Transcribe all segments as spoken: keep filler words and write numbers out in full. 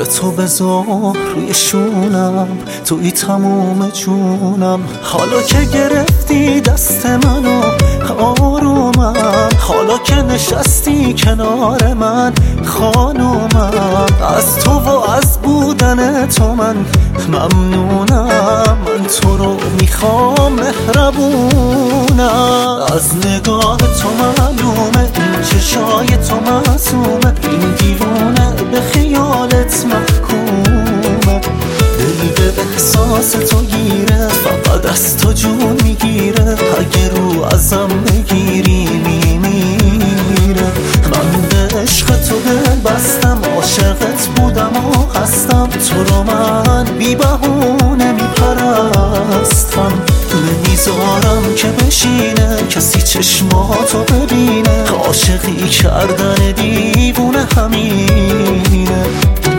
تو بذار روی شونم، توی تموم جونم. حالا که گرفتی دست منو آرومم، حالا که نشستی کنار من خانومم. از تو و از بودن تو من ممنونم، من تو رو میخوام مهربونم. از نگاه تو معلومه این چشای تو معصومه، این دیوونه به خیالت محکومه. دل به احساس تو گیره، فقط از تو جون میگیره. اگه رو ازم بگیری میمیره. من به عشق تو دل بستم، عاشقت بودم و هستم. تو رو من بی بهونه میپرستم، نمیذارم که بشینه کسی چشماتو ببینه. عاشقی کردن دیوونه همینه.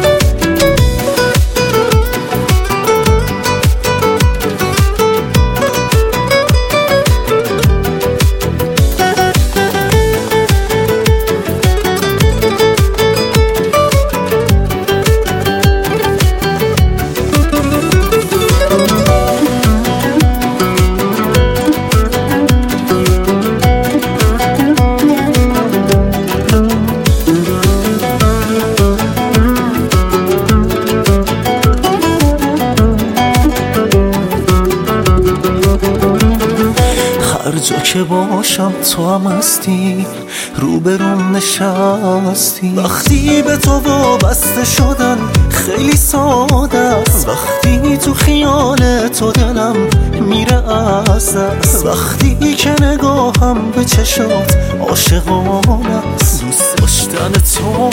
هر جا که باشم تو هم هستی، روبروم نشستی. وقتی به تو وابسته شدن خیلی ساده است، وقتی تو خیال تو دلم میره از دست. وقتی که نگاهم به چشات عاشقانه است، دوست داشتن تو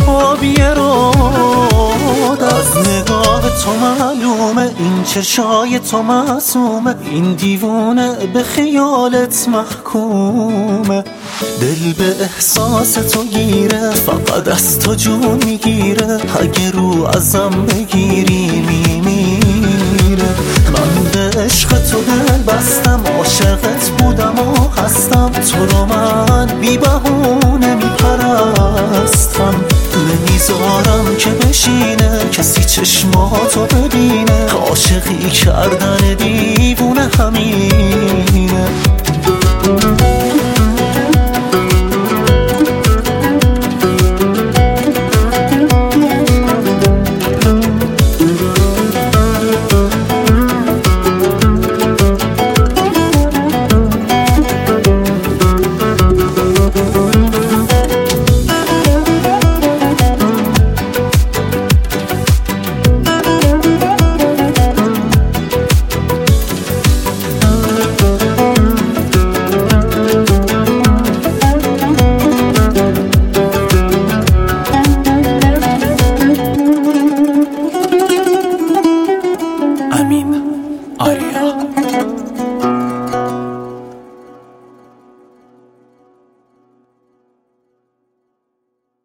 بی‌اراده. از نگاه تو معلومه این چشای تو معصومه، این دیوونه به خیالت محکومه. دل به احساس تو گیره، فقط از تو جون میگیره. اگه رو ازم بگیری میمیره. من به عشق تو دل بستم، عاشقت بودم و هستم. تو رو من بی بهونه میپرستم، نمیذارم که بشینه کسی چشماتو ببینه. عاشقی کردن دیوونه همینه. امین آریا.